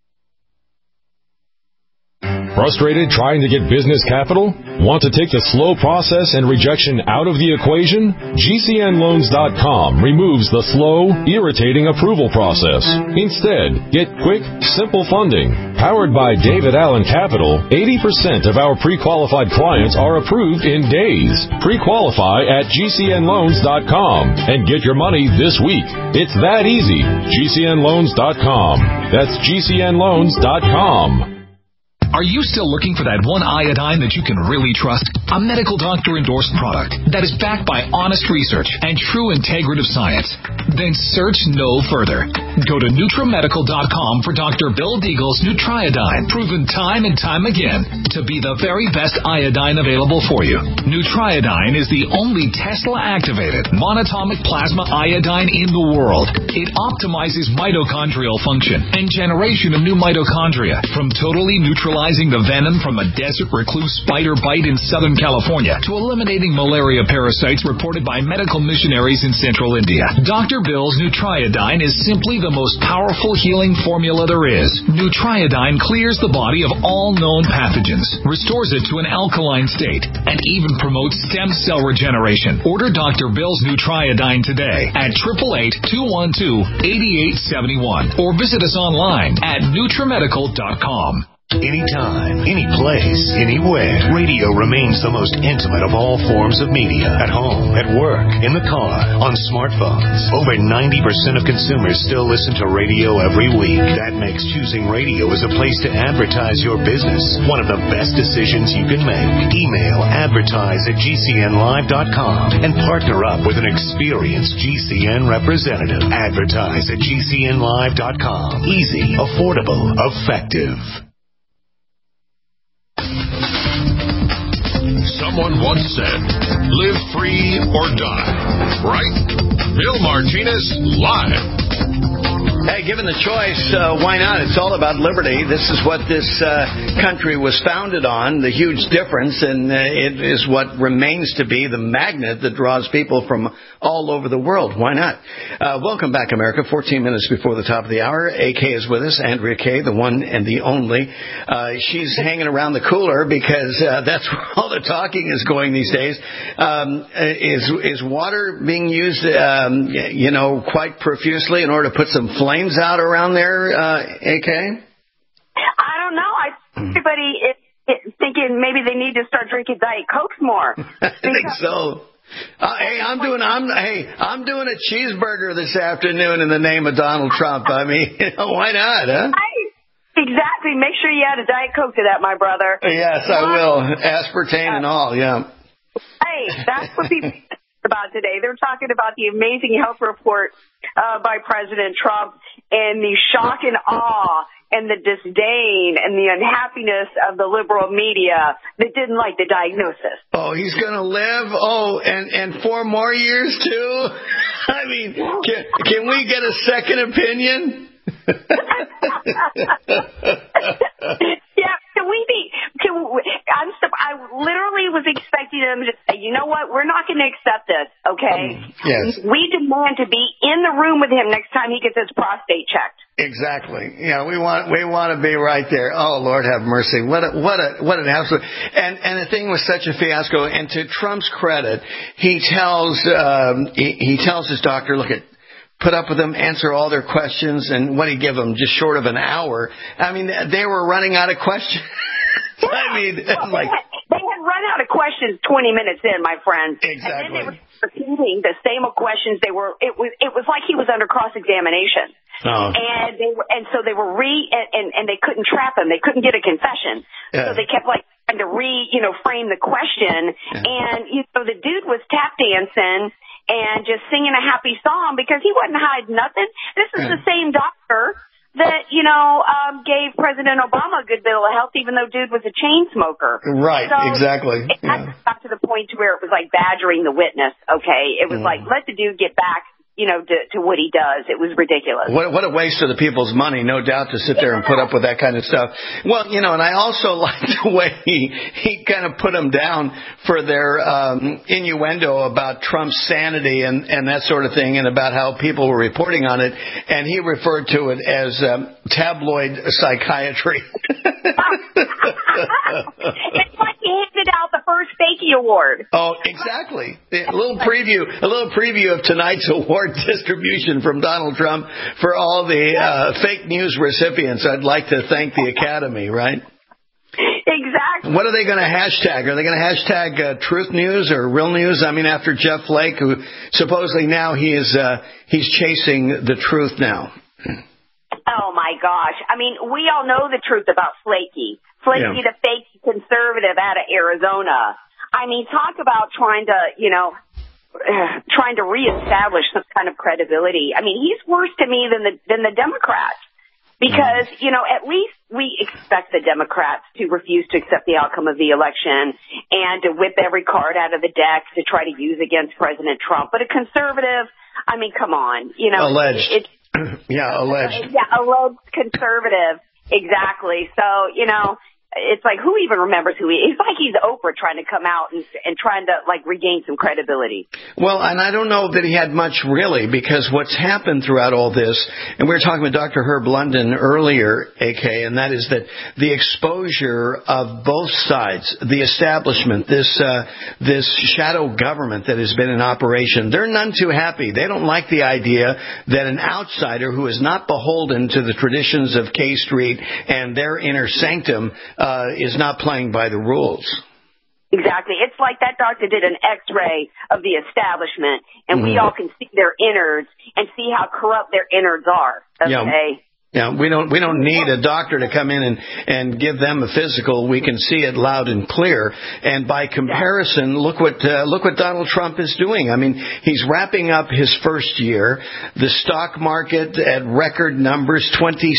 Frustrated trying to get business capital? Want to take the slow process and rejection out of the equation? GCNLoans.com removes the slow, irritating approval process. Instead, get quick, simple funding. Powered by David Allen Capital, 80% of our pre-qualified clients are approved in days. Pre-qualify at GCNLoans.com and get your money this week. It's that easy. GCNLoans.com. That's GCNLoans.com. Are you still looking for that one iodine that you can really trust? A medical doctor-endorsed product that is backed by honest research and true integrative science? Then search no further. Go to NutriMedical.com for Dr. Bill Deagle's Nutriodine, proven time and time again to be the very best iodine available for you. Nutriodine is the only Tesla-activated monatomic plasma iodine in the world. It optimizes mitochondrial function and generation of new mitochondria from totally neutralizing the venom from a desert recluse spider bite in Southern California to eliminating malaria parasites reported by medical missionaries in central India. Dr. Bill's Nutriodine is simply the most powerful healing formula there is. Nutriodine clears the body of all known pathogens, restores it to an alkaline state, and even promotes stem cell regeneration. Order Dr. Bill's Nutriodine today at 888-212-8871 or visit us online at NutriMedical.com. Anytime, any place, anywhere, radio remains the most intimate of all forms of media. At home, at work, in the car, on smartphones. Over 90% of consumers still listen to radio every week. That makes choosing radio as a place to advertise your business one of the best decisions you can make. Email advertise@GCNlive.com and partner up with an experienced GCN representative. Advertise at GCNlive.com. Easy, affordable, effective. Someone once said, live free or die. Right? Bill Martinez, live. Hey, given the choice, why not? It's all about liberty. This is what this country was founded on, the huge difference, and it is what remains to be the magnet that draws people from all over the world. Why not? Welcome back, America. 14 minutes before the top of the hour. AK is with us, Andrea Kaye, the one and the only. She's hanging around the cooler because that's where all the talking is going these days. Is water being used, quite profusely in order to put some flames out around there, AK? I don't know. Everybody is thinking maybe they need to start drinking Diet Cokes more. I think so. I'm doing a cheeseburger this afternoon in the name of Donald Trump. I mean, why not, huh? Exactly. Make sure you add a Diet Coke to that, my brother. Yes, I will. Aspartame and all, yeah. Hey, that's what people about today. They're talking about the amazing health report by President Trump and the shock and awe and the disdain and the unhappiness of the liberal media that didn't like the diagnosis. Oh, he's going to live? Oh, and 4 more years, too? I mean, can we get a second opinion? Yeah, I literally was expecting them to say, you know what, we're not going to accept this, okay? Yes. We demand to be in the room with him next time he gets his prostate checked. Exactly. Yeah, we want to be right there. Oh, Lord have mercy. What an absolute. And the thing was such a fiasco. And to Trump's credit, he tells his doctor, look, put up with them, answer all their questions, and what did he give them? Just short of an hour. I mean, they were running out of questions. I mean, they had run out of questions 20 minutes in, my friend. Exactly. And then they were repeating the same questions. It was like he was under cross-examination. Oh. And so they were and they couldn't trap him. They couldn't get a confession. Yeah. So they kept trying to frame the question. Yeah. And the dude was tap dancing and just singing a happy song because he wasn't hiding nothing. This is the same doctor that, gave President Obama a good bill of health, even though dude was a chain smoker. Right, so exactly. It got to the point to where it was like badgering the witness, okay? It was like, let the dude get back, to what he does. It was ridiculous. What a waste of the people's money, no doubt, to sit there and put up with that kind of stuff. Well, and I also like the way he kind of put them down for their innuendo about Trump's sanity and that sort of thing, and about how people were reporting on it, and he referred to it as tabloid psychiatry. It's like he handed out the first Fakey Award. Oh, exactly. A little preview of tonight's award distribution from Donald Trump for all the fake news recipients. I'd like to thank the Academy, right? Exactly. What are they going to hashtag? Are they going to hashtag truth news or real news? I mean, after Jeff Flake, who supposedly now he's chasing the truth now. Oh, my gosh. I mean, we all know the truth about Flakey. Flakey, the fake conservative out of Arizona. I mean, talk about trying to reestablish some kind of credibility. I mean, he's worse to me than the Democrats. Because, at least we expect the Democrats to refuse to accept the outcome of the election and to whip every card out of the deck to try to use against President Trump. But a conservative, I mean, come on. Alleged. Alleged. Yeah, alleged conservative. Exactly. So, it's like, who even remembers who he is? It's like he's Oprah trying to come out and trying to, regain some credibility. Well, and I don't know that he had much, really, because what's happened throughout all this, and we were talking with Dr. Herb London earlier, AK, and that is that the exposure of both sides, the establishment, this shadow government that has been in operation, they're none too happy. They don't like the idea that an outsider who is not beholden to the traditions of K Street and their inner sanctum is not playing by the rules. Exactly. It's like that doctor did an X-ray of the establishment, and we all can see their innards and see how corrupt their innards are. Okay. Yeah, we don't need a doctor to come in and give them a physical. We can see it loud and clear. And by comparison, look what Donald Trump is doing. I mean, he's wrapping up his first year. The stock market at record numbers,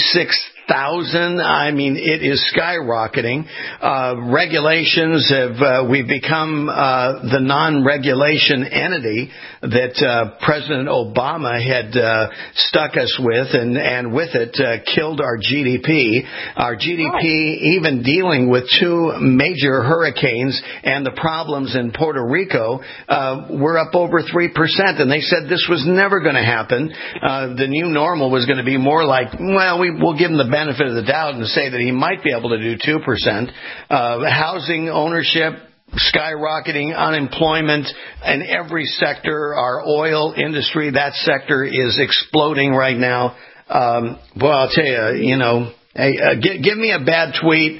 26,000. I mean, it is skyrocketing. Regulations we've become the non-regulation entity that President Obama had stuck us with, and with it killed our GDP. Our GDP, even dealing with two major hurricanes and the problems in Puerto Rico, we're up over 3%. And they said this was never going to happen. The new normal was going to be more like, well, we'll give him the benefit of the doubt and say that he might be able to do 2%. Housing ownership skyrocketing, unemployment in every sector. Our oil industry, that sector is exploding right now. Well, I'll tell you, hey, give me a bad tweet,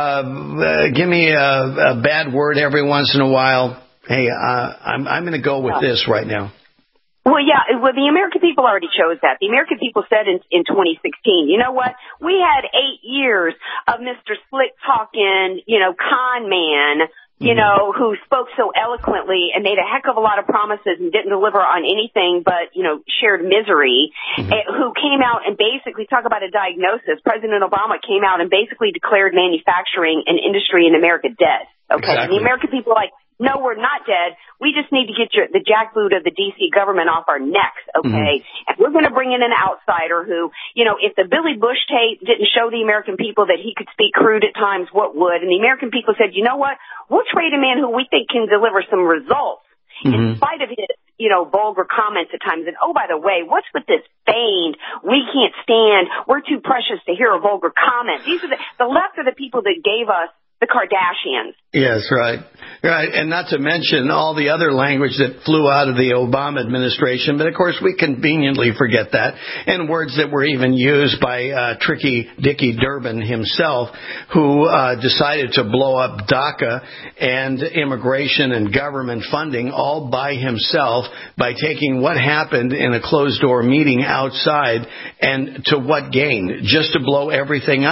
give me a bad word every once in a while. Hey, I'm going to go with this right now. Well, yeah, the American people already chose that. The American people said in 2016, you know what? We had 8 years of Mr. Slick talking, con man, who spoke so eloquently and made a heck of a lot of promises and didn't deliver on anything but, shared misery, who came out and basically, talk about a diagnosis. President Obama came out and basically declared manufacturing and industry in America dead. Okay. Exactly. And the American people are like, no, we're not dead. We just need to get the jackboot of the D.C. government off our necks, okay? And we're going to bring in an outsider who, if the Billy Bush tape didn't show the American people that he could speak crude at times, what would? And the American people said, you know what? We'll trade a man who we think can deliver some results in spite of his, vulgar comments at times. And, oh, by the way, what's with this feigned, we can't stand, we're too precious to hear a vulgar comment? These are the left are the people that gave us the Kardashians. Yes, right. And not to mention all the other language that flew out of the Obama administration. But, of course, we conveniently forget that. And words that were even used by Tricky Dicky Durbin himself, who decided to blow up DACA and immigration and government funding all by himself by taking what happened in a closed-door meeting outside, and to what gain? Just to blow everything up.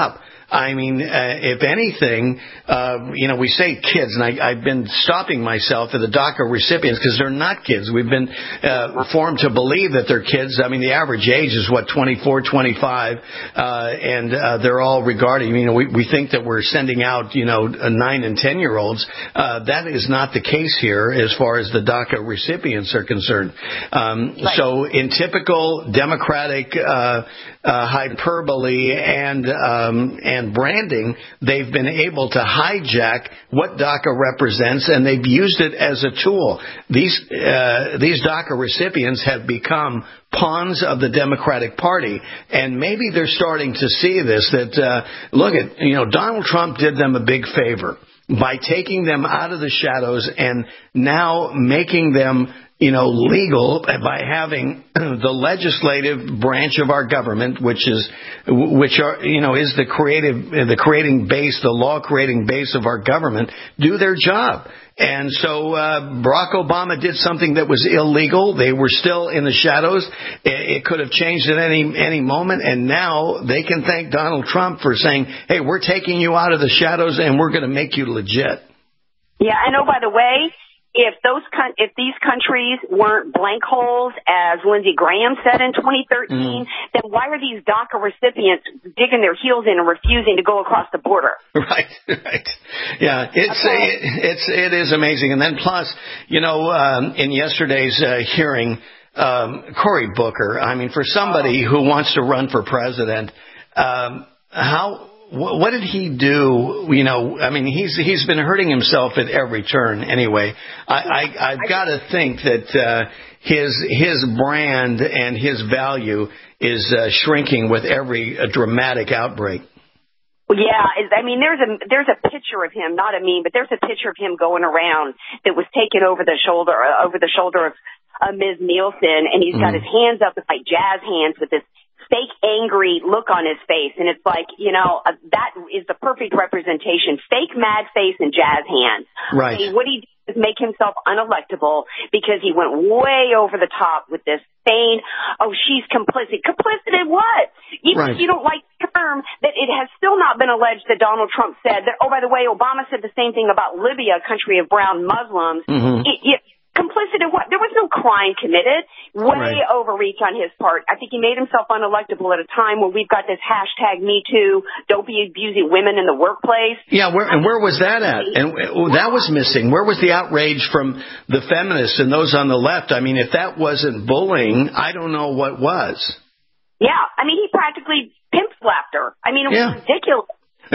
I mean, if anything, we say kids, and I've been stopping myself at the DACA recipients because they're not kids. We've been formed to believe that they're kids. I mean, the average age is 24, 25, and they're all regarded. We think that we're sending out 9 and 10-year-olds. That is not the case here as far as the DACA recipients are concerned. So in typical Democratic hyperbole and branding, they've been able to hijack what DACA represents, and they've used it as a tool. These DACA recipients have become pawns of the Democratic Party, and maybe they're starting to see this, that Donald Trump did them a big favor by taking them out of the shadows and now making them legal by having the legislative branch of our government, which is the creating base, the law creating base of our government, do their job. And so Barack Obama did something that was illegal. They were still in the shadows. It could have changed at any moment, and now they can thank Donald Trump for saying, "Hey, we're taking you out of the shadows, and we're going to make you legit." Yeah, I know. By the way, if these countries weren't blank holes, as Lindsey Graham said in 2013, then why are these DACA recipients digging their heels in and refusing to go across the border? Right. Yeah, it is amazing. And then plus, in yesterday's hearing, Cory Booker, I mean, for somebody who wants to run for president, what did he do? I mean, he's been hurting himself at every turn. Anyway, I've got to think that his brand and his value is shrinking with every dramatic outbreak. Yeah, I mean, there's a picture of him, not a meme, but there's a picture of him going around that was taken over the shoulder of Ms. Nielsen, and he's got his hands up like jazz hands with this fake angry look on his face, and it's like, that is the perfect representation. Fake mad face and jazz hands. Right. Okay, what he did is make himself unelectable because he went way over the top with this saying, "Oh, she's complicit." Complicit in what? Even if you don't like the term, that it has still not been alleged that Donald Trump said that. Oh, by the way, Obama said the same thing about Libya, a country of brown Muslims. Complicit in what? There was no crime committed. Way overreach on his part. I think he made himself unelectable at a time where we've got this hashtag Me Too, don't be abusing women in the workplace. Yeah, where was that at? And that was missing. Where was the outrage from the feminists and those on the left? I mean, if that wasn't bullying, I don't know what was. Yeah, I mean, he practically pimp slapped her. I mean, it was ridiculous.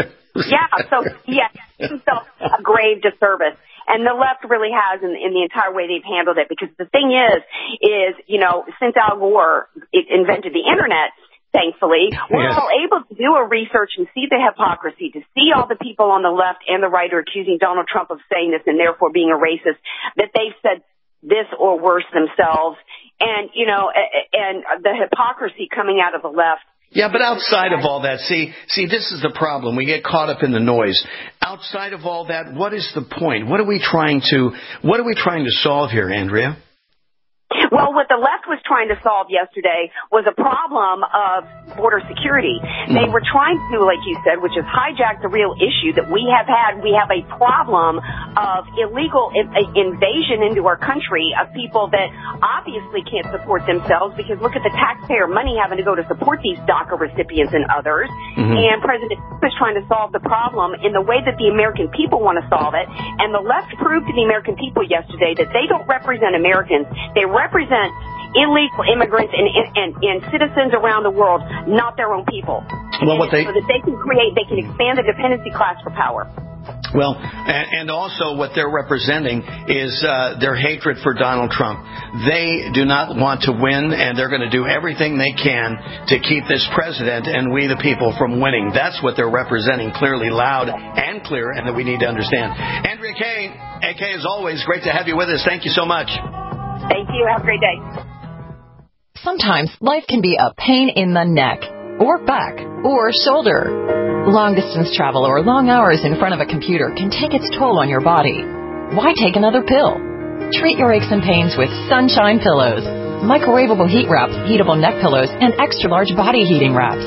So he did himself a grave disservice. And the left really has in the entire way they've handled it, because the thing is, since Al Gore invented the internet, thankfully, we're all able to do a research and see the hypocrisy, to see all the people on the left and the right are accusing Donald Trump of saying this and therefore being a racist, that they've said this or worse themselves. And, and the hypocrisy coming out of the left. Yeah, but outside of all that, see, this is the problem. We get caught up in the noise. Outside of all that, what is the point? What are we trying to solve here, Andrea? Well, what the left was trying to solve yesterday was a problem of border security. They were trying to, like you said, which is hijack the real issue that we have had. We have a problem of illegal invasion into our country of people that obviously can't support themselves, because look at the taxpayer money having to go to support these DACA recipients and others. And President Trump is trying to solve the problem in the way that the American people want to solve it. And the left proved to the American people yesterday that they don't represent Americans. They represent illegal immigrants and citizens around the world, not their own people. Well, so that they can expand the dependency class for power. Well, and also what they're representing is their hatred for Donald Trump. They do not want to win, and they're going to do everything they can to keep this president and we the people from winning. That's what they're representing clearly, loud and clear, and that we need to understand. Andrea Kaye, AK, as always, great to have you with us. Thank you so much. Thank you. Have a great day. Sometimes life can be a pain in the neck, or back, or shoulder. Long-distance travel or long hours in front of a computer can take its toll on your body. Why take another pill? Treat your aches and pains with Sunshine Pillows. Microwavable heat wraps, heatable neck pillows, and extra-large body heating wraps.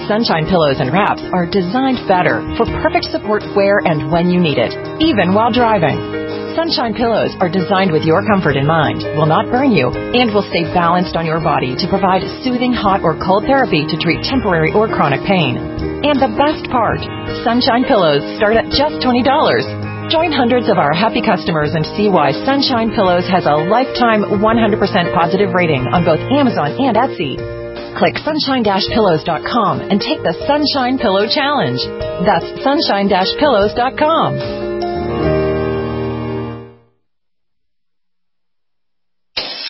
Sunshine pillows and wraps are designed better for perfect support where and when you need it, even while driving. Sunshine pillows are designed with your comfort in mind, will not burn you, and will stay balanced on your body to provide soothing hot or cold therapy to treat temporary or chronic pain. And the best part, Sunshine pillows start at just $20. Join hundreds of our happy customers and see why Sunshine Pillows has a lifetime 100% positive rating on both Amazon and Etsy. Click sunshine-pillows.com and take the Sunshine Pillow Challenge. That's sunshine-pillows.com.